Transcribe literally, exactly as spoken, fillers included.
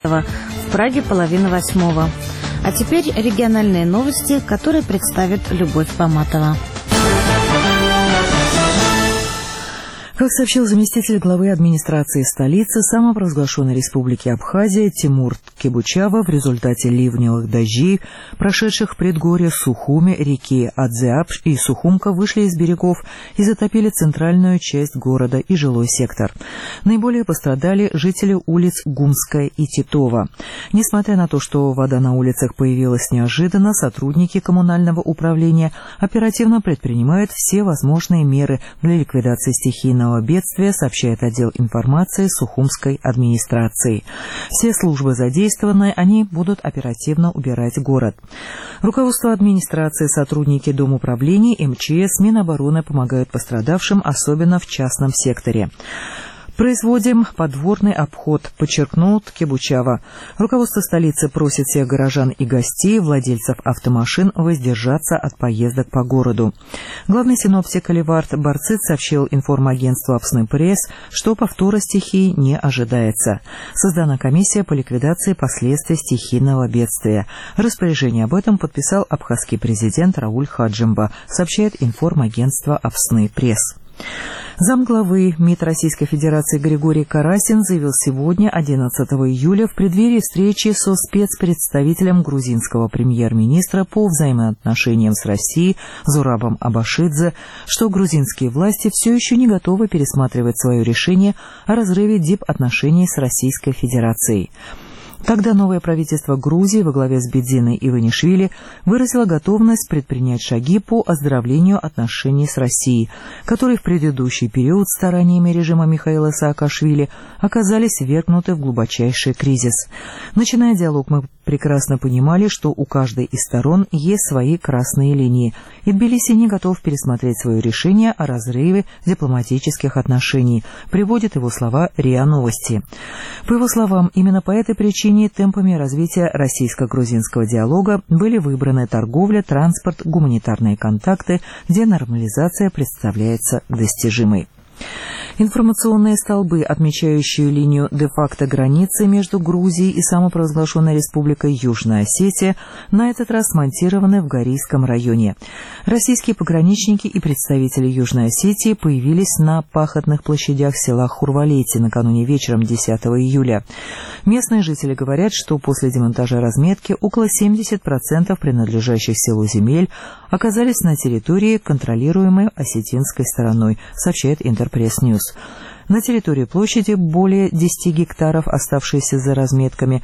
В Праге половина восьмого. А теперь региональные новости, которые представит Любовь Поматова. Как сообщил заместитель главы администрации столицы самопровозглашенной республики Абхазия Тимур Кебучава, в результате ливневых дождей, прошедших в предгорье Сухуми, реки Адзиапш и Сухумка, вышли из берегов и затопили центральную часть города и жилой сектор. Наиболее пострадали жители улиц Гумская и Титова. Несмотря на то, что вода на улицах появилась неожиданно, сотрудники коммунального управления оперативно предпринимают все возможные меры для ликвидации стихийного бедствия, сообщает отдел информации Сухумской администрации. Все службы задействованы, они будут оперативно убирать город. Руководство администрации, сотрудники Домуправления, эм че эс, Минобороны помогают пострадавшим, особенно в частном секторе. Производим подворный обход, подчеркнул Кебучава. Руководство столицы просит всех горожан и гостей, владельцев автомашин, воздержаться от поездок по городу. Главный синоптик Оливард Барцит сообщил информагентству «Апсны Пресс», что повтора стихии не ожидается. Создана комиссия по ликвидации последствий стихийного бедствия. Распоряжение об этом подписал абхазский президент Рауль Хаджимба, сообщает информагентство «Апсны Пресс». Замглавы МИД Российской Федерации Григорий Карасин заявил сегодня, одиннадцатого июля, в преддверии встречи со спецпредставителем грузинского премьер-министра по взаимоотношениям с Россией Зурабом Абашидзе, что грузинские власти все еще не готовы пересматривать свое решение о разрыве дипотношений с Российской Федерацией. Тогда новое правительство Грузии во главе с Бедзиной Иванишвили выразило готовность предпринять шаги по оздоровлению отношений с Россией, которые в предыдущий период стараниями режима Михаила Саакашвили оказались ввергнуты в глубочайший кризис. Начиная диалог, мы прекрасно понимали, что у каждой из сторон есть свои красные линии, и Тбилиси не готов пересмотреть свое решение о разрыве дипломатических отношений, приводит его слова РИА Новости. По его словам, именно по этой причине темпами развития российско-грузинского диалога были выбраны торговля, транспорт, гуманитарные контакты, где нормализация представляется достижимой. Информационные столбы, отмечающие линию де-факто границы между Грузией и самопровозглашенной республикой Южная Осетия, на этот раз смонтированы в Горийском районе. Российские пограничники и представители Южной Осетии появились на пахотных площадях села Хурвалети накануне вечером десятого июля. Местные жители говорят, что после демонтажа разметки около семьдесят процентов принадлежащих селу земель оказались на территории, контролируемой осетинской стороной, сообщает Интерпресс Ньюс. На территории площади более десяти гектаров, оставшиеся за разметками,